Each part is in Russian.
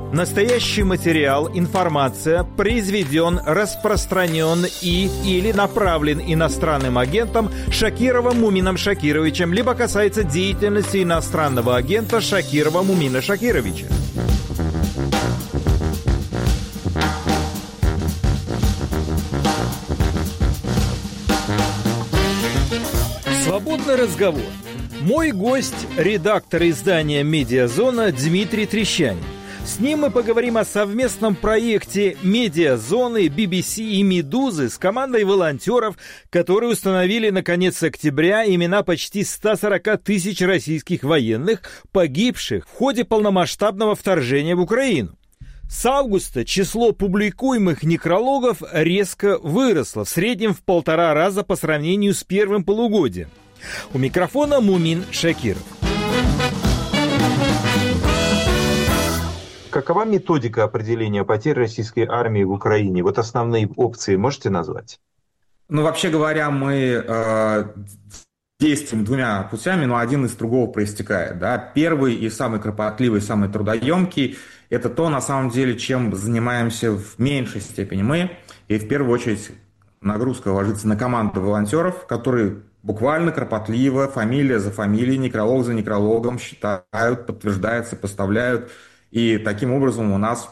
Настоящий материал, информация произведен, распространен или направлен иностранным агентом Шакировым Мумином Шакировичем, либо касается деятельности иностранного агента Шакирова Мумина Шакировича. Свободный разговор. Мой гость – редактор издания «Медиазона» Дмитрий Трещанин. С ним мы поговорим о совместном проекте «Медиазоны», BBC и «Медузы» с командой волонтеров, которые установили на конец октября имена почти 140 тысяч российских военных, погибших в ходе полномасштабного вторжения в Украину. С августа число публикуемых некрологов резко выросло, в среднем в 1,5 раза по сравнению с первым полугодием. У микрофона Мумин Шакиров. Какова методика определения потерь российской армии в Украине? Вот основные опции можете назвать? Вообще говоря, мы действуем двумя путями, но один из другого проистекает. Да? Первый и самый кропотливый, самый трудоемкий – это то, на самом деле, чем занимаемся в меньшей степени мы. И в первую очередь нагрузка ложится на команду волонтеров, которые буквально кропотливо, фамилия за фамилией, некролог за некрологом считают, подтверждают, сопоставляют. И таким образом у нас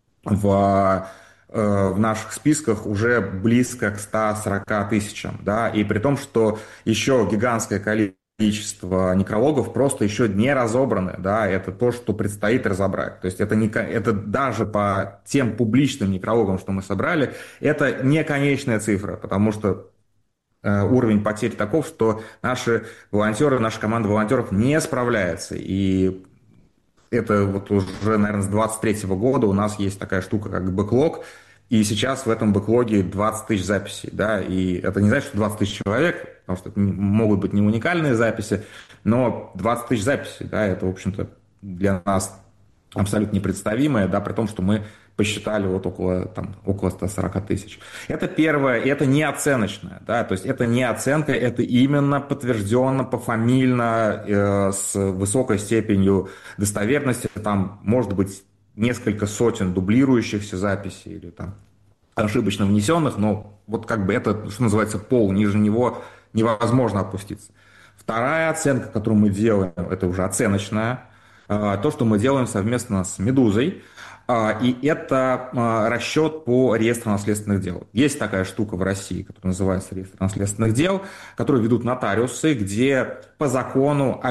в наших списках уже близко к 140 тысячам. Да? И при том, что еще гигантское количество некрологов просто еще не разобраны. Да? Это то, что предстоит разобрать. То есть это даже по тем публичным некрологам, что мы собрали, это не конечная цифра, потому что уровень потерь таков, что наши волонтеры, наша команда волонтеров не справляется. И это вот уже, наверное, с 23 года у нас есть такая штука, как бэклог, и сейчас в этом бэклоге 20 тысяч записей, да, и это не значит, что 20 тысяч человек, потому что это могут быть не уникальные записи, но 20 тысяч записей, да, это, в общем-то, для нас абсолютно непредставимое, да, при том, что мы посчитали вот около 140 тысяч. Это первое, и это не оценочное, да, то есть это не оценка, это именно подтвержденно, пофамильно, с высокой степенью достоверности, там может быть несколько сотен дублирующихся записей или там ошибочно внесенных, но вот как бы это, что называется, пол, ниже него невозможно опуститься. Вторая оценка, которую мы делаем, это уже оценочная, то, что мы делаем совместно с «Медузой», и это расчет по реестру наследственных дел. Есть такая штука в России, которая называется реестр наследственных дел, которую ведут нотариусы, где по закону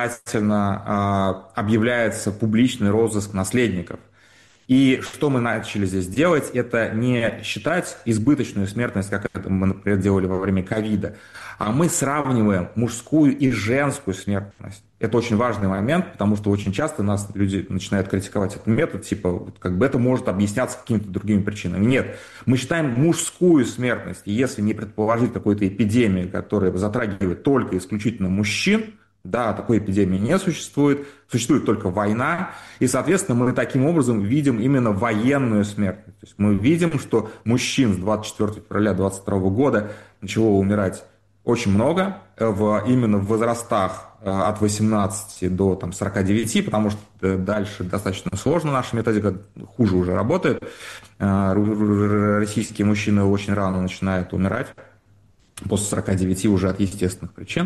обязательно объявляется публичный розыск наследников. И что мы начали здесь делать, это не считать избыточную смертность, как это мы, например, делали во время ковида, а мы сравниваем мужскую и женскую смертность. Это очень важный момент, потому что очень часто нас люди начинают критиковать этот метод, типа, как бы это может объясняться какими-то другими причинами. Нет, мы считаем мужскую смертность, и если не предположить какой-то эпидемии, которая затрагивает только исключительно мужчин, да, такой эпидемии не существует, существует только война, и, соответственно, мы таким образом видим именно военную смертность. То есть мы видим, что мужчин с 24 февраля 2022 года начало умирать очень много, именно в возрастах от 18 до 49, потому что дальше достаточно сложно наша методика, хуже уже работает. Российские мужчины очень рано начинают умирать, после 49 уже от естественных причин.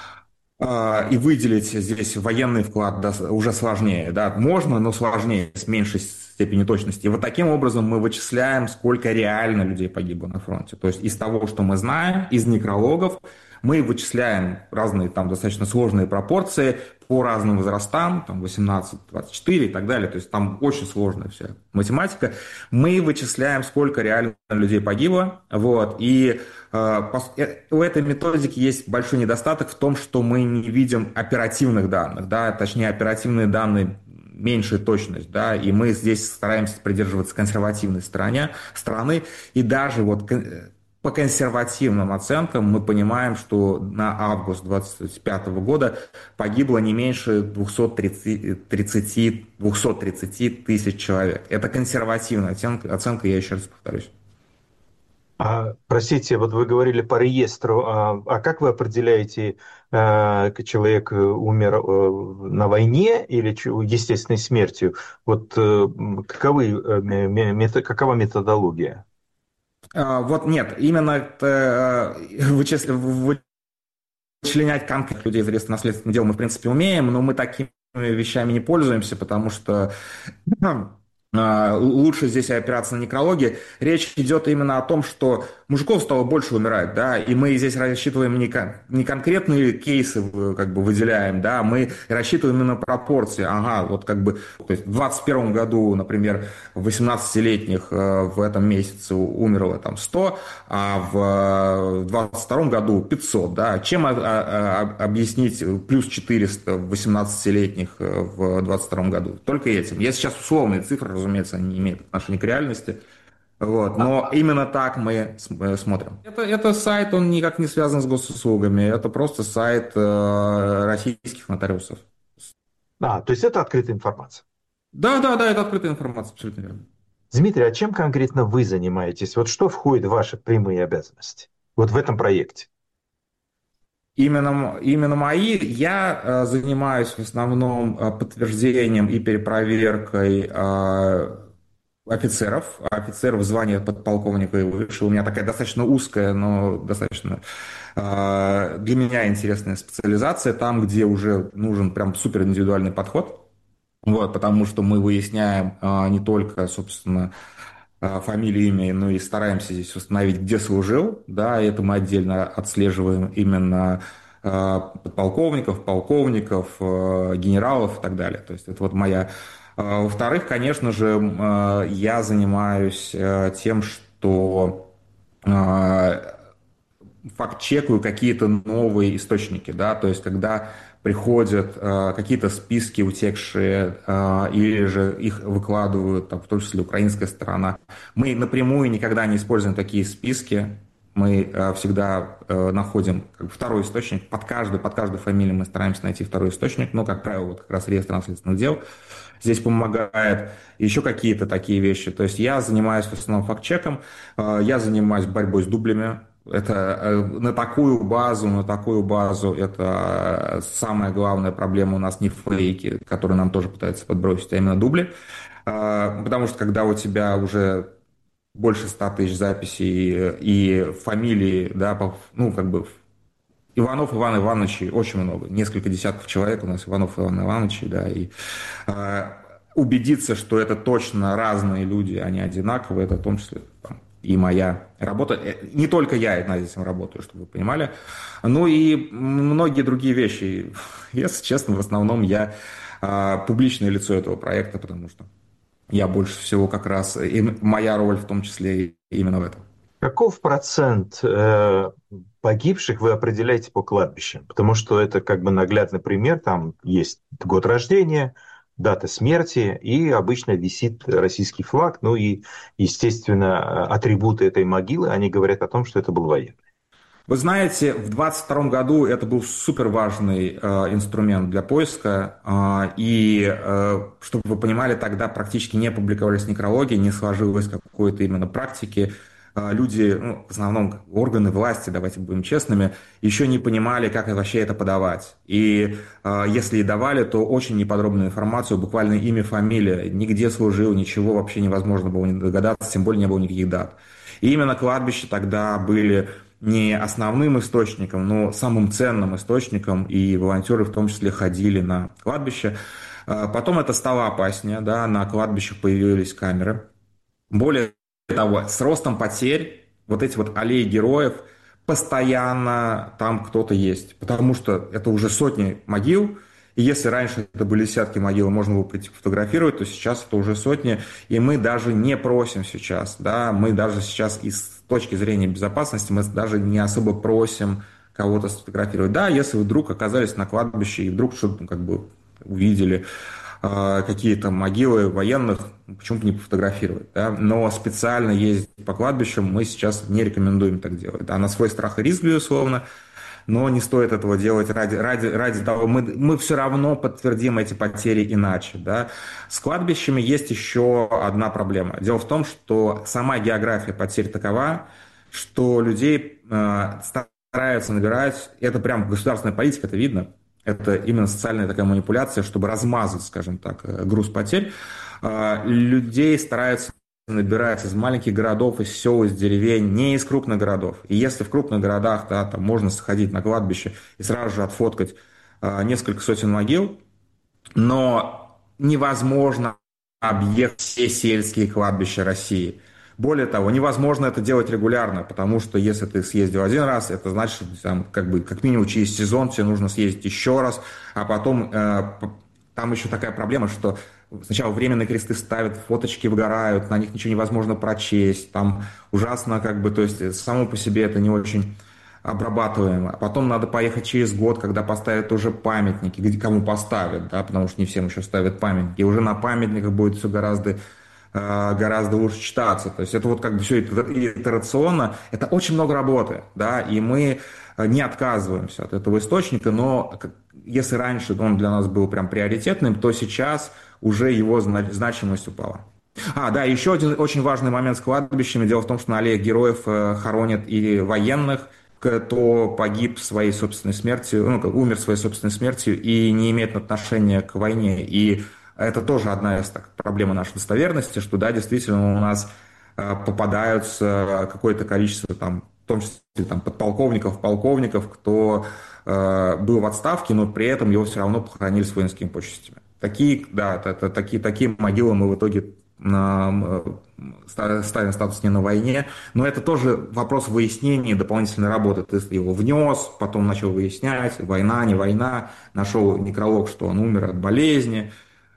И выделить здесь военный вклад уже сложнее. Да? Можно, но сложнее, с меньшей степенью точности. И вот таким образом мы вычисляем, сколько реально людей погибло на фронте. То есть из того, что мы знаем, из некрологов, мы вычисляем разные там достаточно сложные пропорции по разным возрастам, там 18, 24 и так далее. То есть там очень сложная вся математика. Мы вычисляем, сколько реально людей погибло. Вот. И у этой методики есть большой недостаток в том, что мы не видим оперативных данных, да, точнее оперативные данные меньшая точность, да, и мы здесь стараемся придерживаться консервативной страны, и даже вот по консервативным оценкам мы понимаем, что на август 2025 года погибло не меньше 230 тысяч человек. Это консервативная оценка, я еще раз повторюсь. Простите, вот вы говорили по реестру, а как вы определяете, человек умер на войне или естественной смертью? Вот какова методология? Вот нет, именно это, вычленять конкретных людей из реестра наследственных дел мы, в принципе, умеем, но мы такими вещами не пользуемся, потому что лучше здесь опираться на некрологи. Речь идет именно о том, что мужиков стало больше умирать, да, и мы здесь рассчитываем не конкретные кейсы как бы выделяем, да, мы рассчитываем именно пропорции. Ага, вот как бы, то есть в 2021 году, например, 18-летних в этом месяце умерло там 100, а в 2022 году 500, да. Чем объяснить плюс 400 18-летних в 2022 году? Только этим. Я сейчас условные цифры, разумеется, они не имеют отношения к реальности. Вот. Но именно так мы смотрим. Это сайт, он никак не связан с госуслугами. Это просто сайт российских нотариусов. То есть это открытая информация. Да, да, да, это открытая информация, абсолютно верно. Дмитрий, а чем конкретно вы занимаетесь? Вот что входит в ваши прямые обязанности? Вот в этом проекте. Именно мои. Я занимаюсь в основном подтверждением и перепроверкой офицеров звания подполковника и выше. У меня такая достаточно узкая, но достаточно для меня интересная специализация, там, где уже нужен прям супер индивидуальный подход. Вот, потому что мы выясняем не только, собственно, фамилию, имя, но и стараемся здесь установить, где служил, да, и это мы отдельно отслеживаем именно подполковников, полковников, генералов и так далее. То есть это вот моя. Во-вторых, конечно же, я занимаюсь тем, что факт-чекаю какие-то новые источники, да, то есть когда приходят какие-то списки утекшие, или же их выкладывают, там, в том числе украинская сторона. Мы напрямую никогда не используем такие списки, мы всегда находим как бы второй источник, под каждой фамилией мы стараемся найти второй источник, но, как правило, вот как раз реестр наследственных дел здесь помогает, еще какие-то такие вещи. То есть я занимаюсь в основном факт-чеком, я занимаюсь борьбой с дублями. Это на такую базу, это самая главная проблема у нас не фейки, которые нам тоже пытаются подбросить, а именно дубли. Потому что когда у тебя уже больше 100 тысяч записей и фамилии, да, ну, как бы Иванов Иван Иванович очень много, несколько десятков человек у нас Иванов Иван Иванович, да, и убедиться, что это точно разные люди, они одинаковые, это в том числе там, и моя работа. Не только я над этим работаю, чтобы вы понимали, ну и многие другие вещи. Если честно, в основном я публичное лицо этого проекта, потому что я больше всего как раз, и моя роль в том числе именно в этом. Каков процент погибших вы определяете по кладбищам? Потому что это как бы наглядный пример. Там есть год рождения, дата смерти, и обычно висит российский флаг. Ну и, естественно, атрибуты этой могилы, они говорят о том, что это был военный. Вы знаете, в 2022 году это был супер важный инструмент для поиска, чтобы вы понимали, тогда практически не публиковались некрологи, не сложилось какой-то именно практики. Люди, ну, в основном органы власти, давайте будем честными, еще не понимали, как вообще это подавать. И если и давали, то очень неподробную информацию, буквально имя, фамилия, нигде служил, ничего вообще невозможно было не догадаться, тем более не было никаких дат. И именно кладбища тогда были не основным источником, но самым ценным источником, и волонтеры в том числе ходили на кладбище. Потом это стало опаснее, да, на кладбищах появились камеры. Более того, с ростом потерь, вот эти вот аллеи героев, постоянно там кто-то есть, потому что это уже сотни могил, и если раньше это были десятки могил, можно было прийти фотографировать, то сейчас это уже сотни, и мы даже не просим сейчас, да, мы даже сейчас с точки зрения безопасности, мы даже не особо просим кого-то сфотографировать. Да, если вы вдруг оказались на кладбище и вдруг что-то как бы увидели, какие-то могилы военных, почему бы не пофотографировать, да? Но специально ездить по кладбищам мы сейчас не рекомендуем так делать. Да, на свой страх и риск, безусловно, но не стоит этого делать ради того, мы все равно подтвердим эти потери иначе. Да? С кладбищами есть еще одна проблема. Дело в том, что сама география потерь такова, что людей стараются набирать, это прям государственная политика, это видно, это именно социальная такая манипуляция, чтобы размазать, скажем так, груз потерь. Людей стараются набирать из маленьких городов, из сел, из деревень, не из крупных городов. И если в крупных городах, да, там можно сходить на кладбище и сразу же отфоткать несколько сотен могил, но невозможно объехать все сельские кладбища России. Более того, невозможно это делать регулярно, потому что если ты съездил один раз, это значит, что там, как минимум через сезон тебе нужно съездить еще раз, а потом там еще такая проблема, что сначала временные кресты ставят, фоточки выгорают, на них ничего невозможно прочесть, там ужасно, то есть само по себе это не очень обрабатываемо. А потом надо поехать через год, когда поставят уже памятники, где кому поставят, да, потому что не всем еще ставят памятники. И уже на памятниках будет все гораздо лучше читаться. То есть это все итерационно. Это очень много работы, да, и мы не отказываемся от этого источника, но если раньше он для нас был прям приоритетным, то сейчас уже его значимость упала. Да, еще один очень важный момент с кладбищами. Дело в том, что на аллеях героев хоронят и военных, кто погиб своей собственной смертью, умер своей собственной смертью и не имеет отношения к войне. И это тоже одна из проблем нашей достоверности, что да, действительно у нас попадаются какое-то количество, в том числе подполковников, полковников, кто был в отставке, но при этом его все равно похоронили с воинскими почестями. Такие могилы мы в итоге ставим статус не на войне, но это тоже вопрос выяснения дополнительной работы. Ты его внес, потом начал выяснять, война, не война, нашел некролог, что он умер от болезни,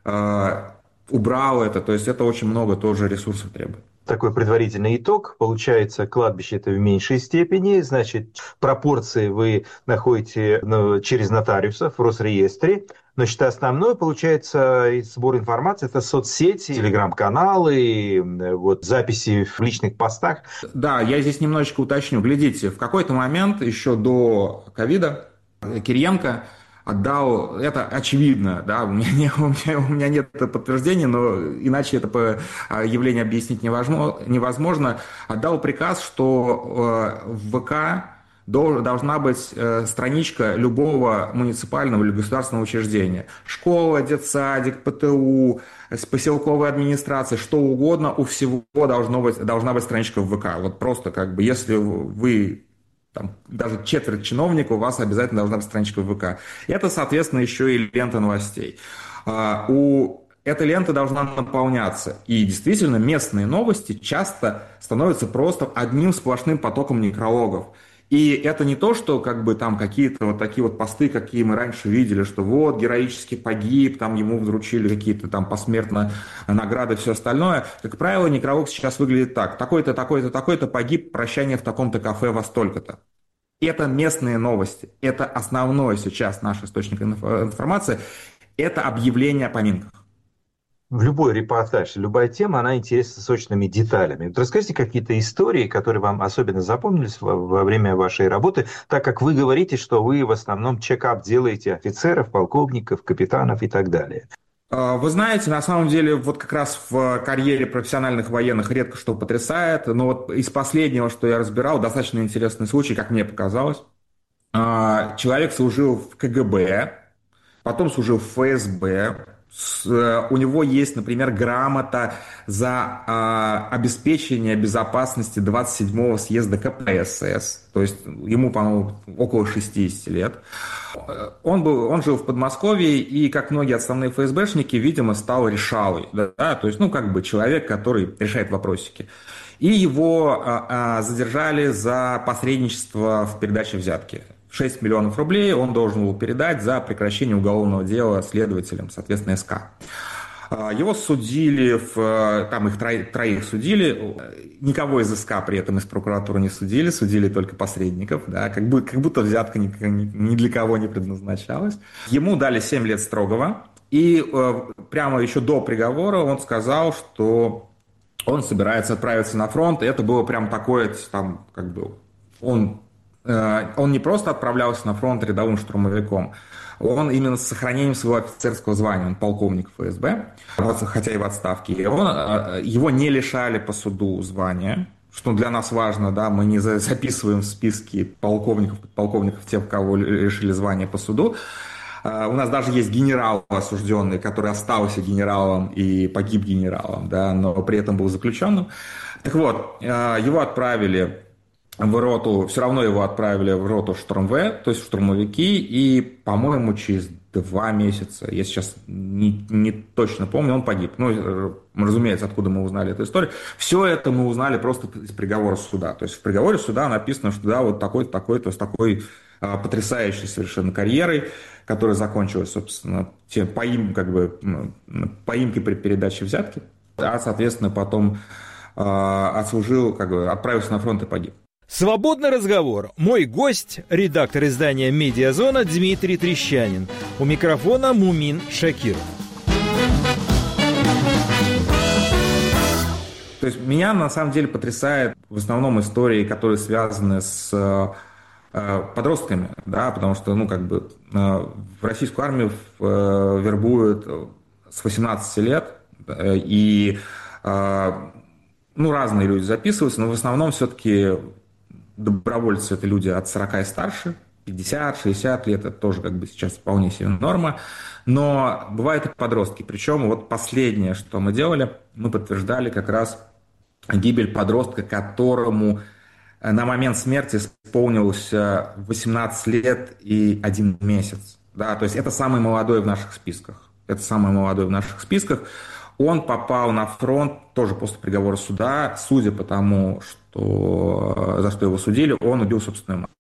убрал это, то есть это очень много тоже ресурсов требует. Такой предварительный итог. Получается, кладбище это в меньшей степени, значит, пропорции вы находите через нотариусов в Росреестре. Значит, основное, получается, сбор информации – это соцсети, телеграм-каналы, записи в личных постах. Да, я здесь немножечко уточню. Глядите, в какой-то момент, еще до ковида, Кириенко отдал, это очевидно, да, у меня нет подтверждения, но иначе это явление объяснить невозможно, отдал приказ, что в ВК должна быть страничка любого муниципального или государственного учреждения. Школа, детсадик, ПТУ, поселковая администрация, что угодно, у всего должна быть страничка в ВК. Вот просто если вы даже четверть чиновников, у вас обязательно должна быть страничка в ВК. Это, соответственно, еще и лента новостей. Эта лента должна наполняться. И действительно, местные новости часто становятся просто одним сплошным потоком некрологов. И это не то, что какие-то такие посты, какие мы раньше видели, что героически погиб, ему вручили какие-то посмертно награды и все остальное. Как правило, некролог сейчас выглядит так. Такой-то, такой-то, такой-то погиб, прощание в таком-то кафе во столько-то. Это местные новости. Это основной сейчас наш источник информации. Это объявление о поминках. В любой репортаж, любая тема, она интересна сочными деталями. Расскажите какие-то истории, которые вам особенно запомнились во время вашей работы, так как вы говорите, что вы в основном чекап делаете офицеров, полковников, капитанов и так далее. Вы знаете, на самом деле, как раз в карьере профессиональных военных редко что потрясает, но из последнего, что я разбирал, достаточно интересный случай, как мне показалось. Человек служил в КГБ, потом служил в ФСБ. У него есть, например, грамота за обеспечение безопасности 27-го съезда КПСС. То есть ему, по-моему, около 60 лет. Он жил в Подмосковье и, как многие отставные ФСБшники, видимо, стал решалой. Да? То есть, человек, который решает вопросики. И его задержали за посредничество в передаче взятки. 6 миллионов рублей он должен был передать за прекращение уголовного дела следователям, соответственно, СК. Его судили, их троих судили, никого из СК при этом из прокуратуры не судили только посредников, да, как будто взятка ни для кого не предназначалась. Ему дали 7 лет строгого, и прямо еще до приговора он сказал, что он собирается отправиться на фронт, и это было прям такое, он не просто отправлялся на фронт рядовым штурмовиком, он именно с сохранением своего офицерского звания, он полковник ФСБ, хотя и в отставке. Его не лишали по суду звания, что для нас важно, да, мы не записываем в списки полковников, подполковников тех, кого лишили звания по суду. У нас даже есть генерал осужденный, который остался генералом и погиб генералом, да, но при этом был заключенным. Так вот, его отправили в роту, все равно его отправили в роту Шторм-В, то есть в штурмовики, и, по-моему, через 2 месяца, я сейчас не точно помню, он погиб. Ну, разумеется, откуда мы узнали эту историю. Все это мы узнали просто из приговора суда. То есть в приговоре суда написано, что да, вот такой-то, такой-то, с такой потрясающей совершенно карьерой, которая закончилась, собственно, поимкой при передаче взятки, а, соответственно, потом отслужил, отправился на фронт и погиб. Свободный разговор. Мой гость – редактор издания «Медиазона» Дмитрий Трещанин. У микрофона Мумин Шакиров. То есть меня на самом деле потрясает в основном истории, которые связаны с подростками, да, потому что, в российскую армию вербуют с 18 лет, и разные люди записываются, но в основном все-таки добровольцы – это люди от 40 и старше, 50-60 лет, это тоже сейчас вполне себе норма, но бывают и подростки, причем вот последнее, что мы делали, мы подтверждали как раз гибель подростка, которому на момент смерти исполнилось 18 лет и 1 месяц. Да, то есть это самый молодой в наших списках. Он попал на фронт тоже после приговора суда, судя по тому, за что его судили, он убил собственную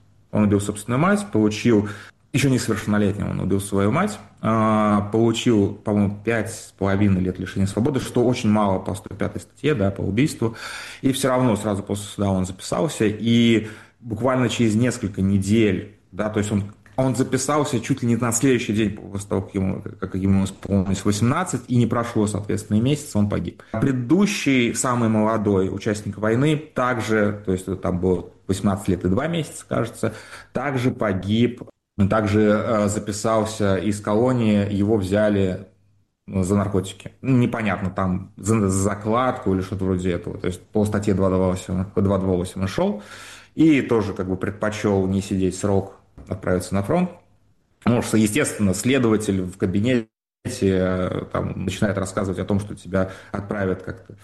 мать. Получил, еще несовершеннолетним он убил свою мать, получил, по-моему, 5,5 лет лишения свободы, что очень мало по 105 статье, да, по убийству. И все равно сразу после суда он записался, и буквально через несколько недель, да, то есть он записался чуть ли не на следующий день после того, как ему исполнилось 18, и не прошло, соответственно, и месяц, он погиб. Предыдущий, самый молодой участник войны, также, то есть там было 18 лет и 2 месяца, кажется, также погиб, также записался из колонии, его взяли за наркотики. Непонятно, там за закладку или что-то вроде этого. То есть по статье 228 шел, и тоже предпочел не сидеть срок, отправиться на фронт. Потому что, естественно, следователь в кабинете начинает рассказывать о том, что тебя отправят как-то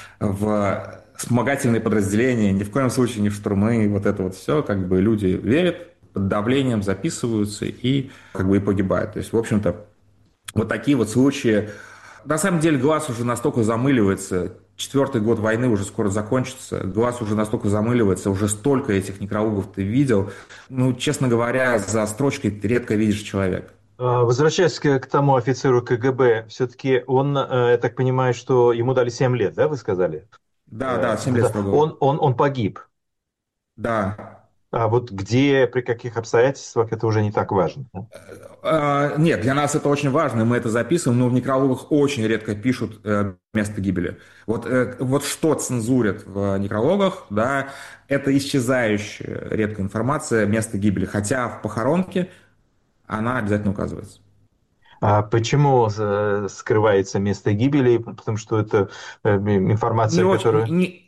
в вспомогательные подразделения, ни в коем случае не в штурмы, вот это вот все, люди верят, под давлением записываются и и погибают. То есть, в общем-то, вот такие вот случаи. На самом деле глаз уже настолько замыливается, 4-й год войны уже скоро закончится, глаз уже настолько замыливается, уже столько этих некрологов ты видел. Честно говоря, за строчкой ты редко видишь человека. Возвращаясь к тому офицеру КГБ, все-таки он, я так понимаю, что ему дали 7 лет, да, вы сказали? Да, 7 лет строго. Он погиб. Да. А вот где, при каких обстоятельствах, это уже не так важно. Нет, для нас это очень важно, и мы это записываем, но в некрологах очень редко пишут место гибели. Вот что цензурят в некрологах, да, это исчезающая редкая информация, место гибели, хотя в похоронке она обязательно указывается. А почему скрывается место гибели? Потому что это информация, которая...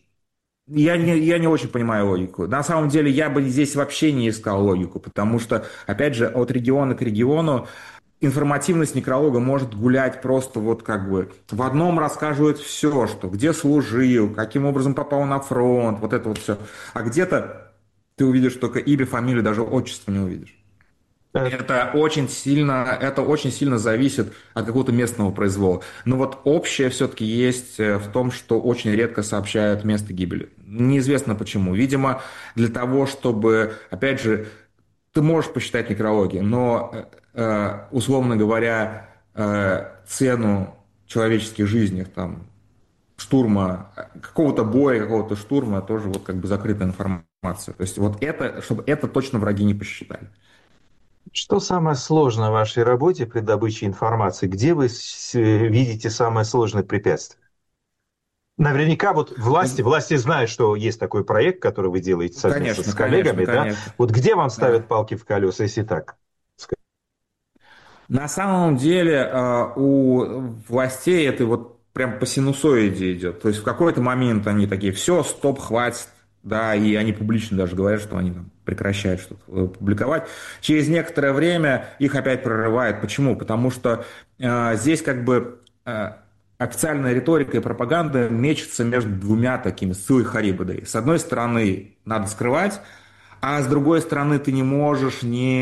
Я не очень понимаю логику. На самом деле, я бы здесь вообще не искал логику, потому что, опять же, от региона к региону информативность некролога может гулять просто в одном рассказывают все, что где служил, каким образом попал на фронт, вот это вот все. А где-то ты увидишь только имя, фамилию, даже отчество не увидишь. Это очень сильно зависит от какого-то местного произвола. Но вот общее все-таки есть в том, что очень редко сообщают место гибели. Неизвестно почему. Видимо, для того, чтобы, опять же, ты можешь посчитать некрологи, но, условно говоря, цену человеческих жизней, штурма, какого-то боя, какого-то штурма, тоже закрытая информация. То есть чтобы это точно враги не посчитали. Что самое сложное в вашей работе при добыче информации? Где вы видите самое сложное препятствие? Наверняка власти знают, что есть такой проект, который вы делаете совместно с коллегами. Конечно. Да? Вот где вам ставят палки в колеса, если так? На самом деле у властей это прям по синусоиде идет. То есть в какой-то момент они такие, все, стоп, хватит, да, и они публично даже говорят, что они там прекращают что-то публиковать. Через некоторое время их опять прорывает. Почему? Потому что здесь как бы официальная риторика и пропаганда мечется между двумя такими силой Харибдой. С одной стороны, надо скрывать, а с другой стороны, ты не можешь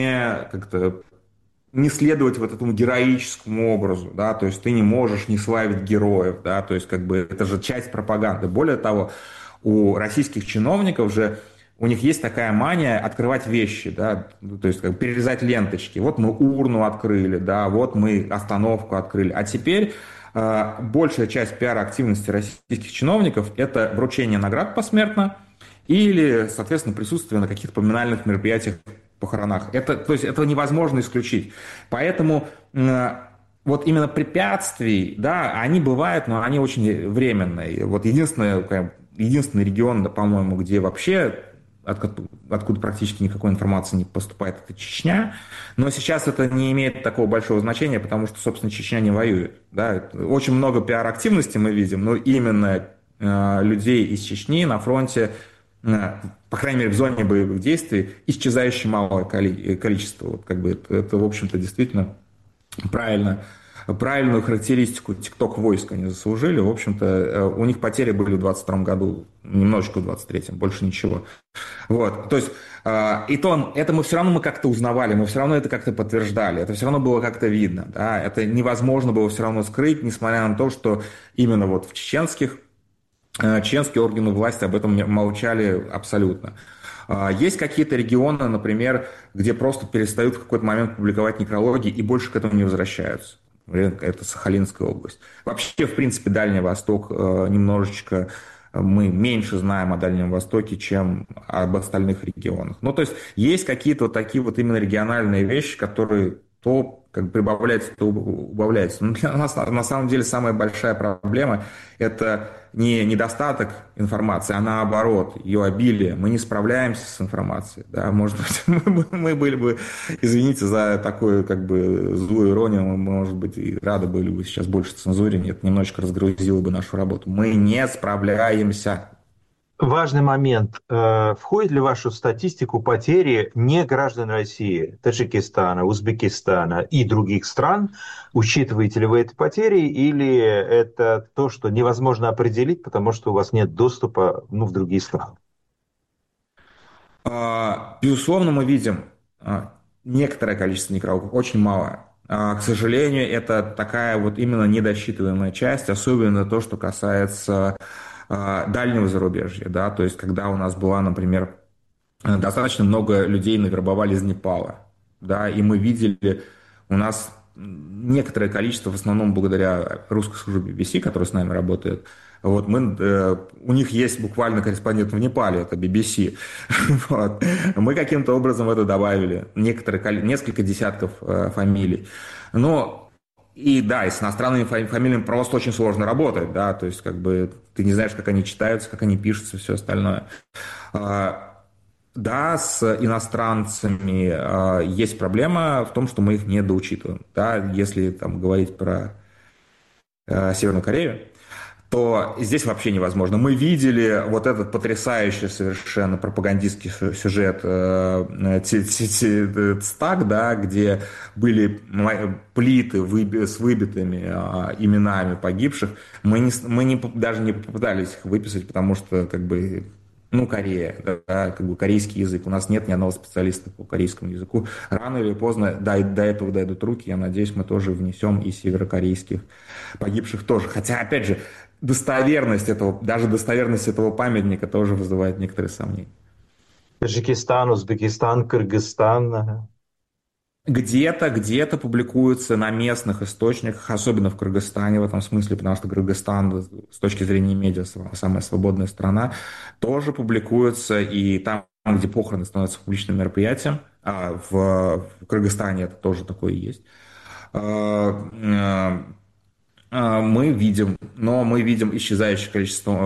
не следовать вот этому героическому образу, да, то есть ты не можешь не славить героев, да, то есть как бы это же часть пропаганды. Более того, у российских чиновников же у них есть такая мания открывать вещи, да, то есть как бы перерезать ленточки. Вот мы урну открыли, да, вот мы остановку открыли, а теперь большая часть пиар-активности российских чиновников – это вручение наград посмертно или, соответственно, присутствие на каких-то поминальных мероприятиях, похоронах. То есть этого невозможно исключить. Поэтому вот именно препятствий, да, они бывают, но они очень временные. Вот единственный регион, да, по-моему, где вообще откуда практически никакой информации не поступает, это Чечня. Но сейчас это не имеет такого большого значения, потому что, собственно, Чечня не воюет. Да. Очень много пиар-активности мы видим, но именно людей из Чечни на фронте, по крайней мере, в зоне боевых действий, исчезающе малое количество. Вот как бы это, в общем-то, действительно правильную характеристику TikTok-войск они заслужили. В общем-то, у них потери были в 2022 году, немножечко в 2023, больше ничего. Вот, то есть, и то, это мы все равно как-то узнавали, мы все равно это как-то подтверждали, это все равно было как-то видно, да, это невозможно было все равно скрыть, несмотря на то, что именно вот в чеченские органы власти об этом молчали абсолютно. Есть какие-то регионы, например, где просто перестают в какой-то момент публиковать некрологи и больше к этому не возвращаются. Это Сахалинская область. Вообще, в принципе, Дальний Восток немножечко мы меньше знаем о Дальнем Востоке, чем об остальных регионах. Ну, то есть какие-то вот такие вот именно региональные вещи, которые то как бы прибавляются, то убавляются. Но для нас на самом деле самая большая проблема – это не недостаток информации, а наоборот, ее обилие. Мы не справляемся с информацией. Да? Может быть, мы были бы, извините за такую как бы злую иронию, мы, может быть, и рады были бы сейчас больше цензуре, это немножечко разгрузило бы нашу работу. Мы не справляемся. Важный момент. Входит ли в вашу статистику потери не граждан России, Таджикистана, Узбекистана и других стран? Учитываете ли вы эти потери или это то, что невозможно определить, потому что у вас нет доступа в другие страны? Безусловно, мы видим некоторое количество некрологов, очень мало. К сожалению, это такая вот именно недосчитываемая часть, особенно то, что касается дальнего зарубежья, да, то есть когда у нас была, например, достаточно много людей навербовали из Непала, да, и мы видели, у нас некоторое количество, в основном благодаря русской службе BBC, которая с нами работает, вот у них есть буквально корреспондент в Непале, это BBC. Вот. Мы каким-то образом это добавили, несколько десятков фамилий. Но и да, и с иностранными фамилиями просто очень сложно работать, да, то есть как бы ты не знаешь, как они читаются, как они пишутся, все остальное. Да, с иностранцами есть проблема в том, что мы их недоучитываем. Да, если там говорить про Северную Корею, то здесь вообще невозможно. Мы видели вот этот потрясающий совершенно пропагандистский сюжет Цтак, да, где были плиты с выбитыми именами погибших. Мы даже не попытались их выписать, потому что как бы Корея, да, как бы корейский язык. У нас нет ни одного специалиста по корейскому языку. Рано или поздно до этого дойдут руки. Я надеюсь, мы тоже внесем и северокорейских погибших тоже. Хотя, опять же, достоверность этого памятника тоже вызывает некоторые сомнения. Таджикистан, Узбекистан, Кыргызстан. Где-то публикуются на местных источниках, особенно в Кыргызстане в этом смысле, потому что Кыргызстан с точки зрения медиа самая свободная страна, тоже публикуются, и там, где похороны становятся публичным мероприятием, в Кыргызстане это тоже такое есть, мы видим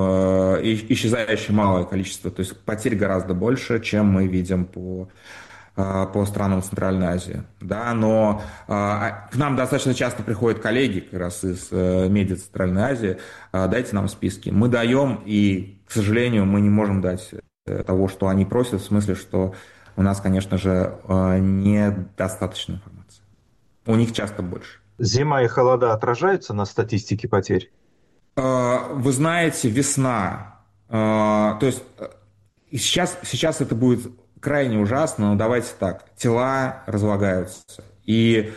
исчезающее малое количество, то есть потерь гораздо больше, чем мы видим по по странам Центральной Азии, да, но к нам достаточно часто приходят коллеги как раз из медиа Центральной Азии, дайте нам списки. Мы даем, и, к сожалению, мы не можем дать того, что они просят, в смысле, что у нас, конечно же, недостаточно информации. У них часто больше. Зима и холода отражаются на статистике потерь? Вы знаете, весна. То есть сейчас это будет крайне ужасно, но давайте так. Тела разлагаются. И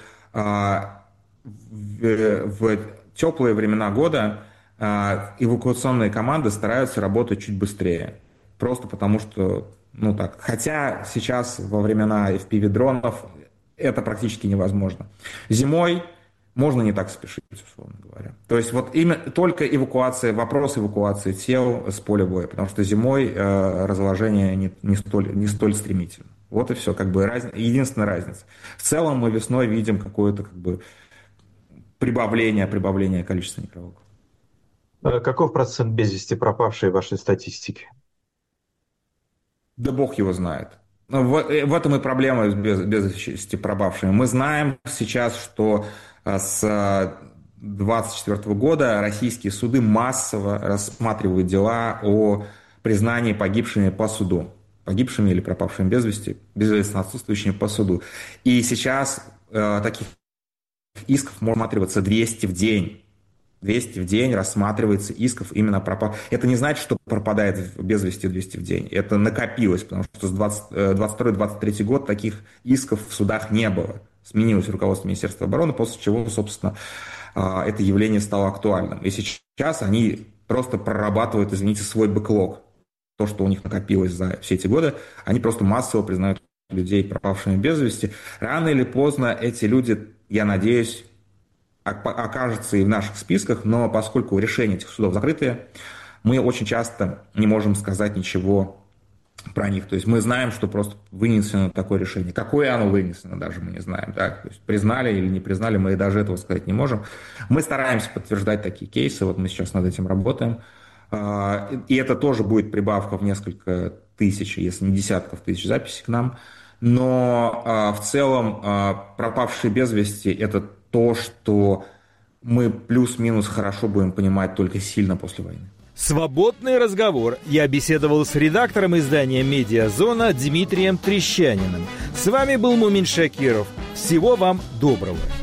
в теплые времена года эвакуационные команды стараются работать чуть быстрее. Просто потому что, ну так. Хотя сейчас во времена FPV-дронов это практически невозможно. Зимой можно не так спешить, условно говоря. То есть вот именно только эвакуация, вопрос эвакуации тел с поля боя, потому что зимой разложение не столь стремительно. Вот и все, как бы единственная разница. В целом мы весной видим какое-то как бы прибавление количества некрологов. Каков процент без вести пропавшие в вашей статистике? Да бог его знает. В этом и проблема с без вести пропавшими. Мы знаем сейчас, что с 2024 года российские суды массово рассматривают дела о признании погибшими по суду. Погибшими или пропавшими без вести, безвестно отсутствующими по суду. И сейчас таких исков может рассматриваться 200 в день. 200 в день рассматривается исков именно пропав. Это не значит, что пропадает без вести 200 в день. Это накопилось, потому что с 22-23 год таких исков в судах не было. Сменилось руководство Министерства обороны, после чего, собственно, это явление стало актуальным. И сейчас они просто прорабатывают, извините, свой бэклог. То, что у них накопилось за все эти годы, они просто массово признают людей пропавшими без вести. Рано или поздно эти люди, я надеюсь, окажется и в наших списках, но поскольку решения этих судов закрытые, мы очень часто не можем сказать ничего про них. То есть мы знаем, что просто вынесено такое решение. Какое оно вынесено, даже мы не знаем. Да? То есть признали или не признали, мы даже этого сказать не можем. Мы стараемся подтверждать такие кейсы, вот мы сейчас над этим работаем. И это тоже будет прибавка в несколько тысяч, если не десятков тысяч записей к нам. Но в целом пропавшие без вести – это то, что мы плюс-минус хорошо будем понимать только сильно после войны. Свободный разговор. Я беседовал с редактором издания «Медиазона» Дмитрием Трещаниным. С вами был Мумин Шакиров. Всего вам доброго.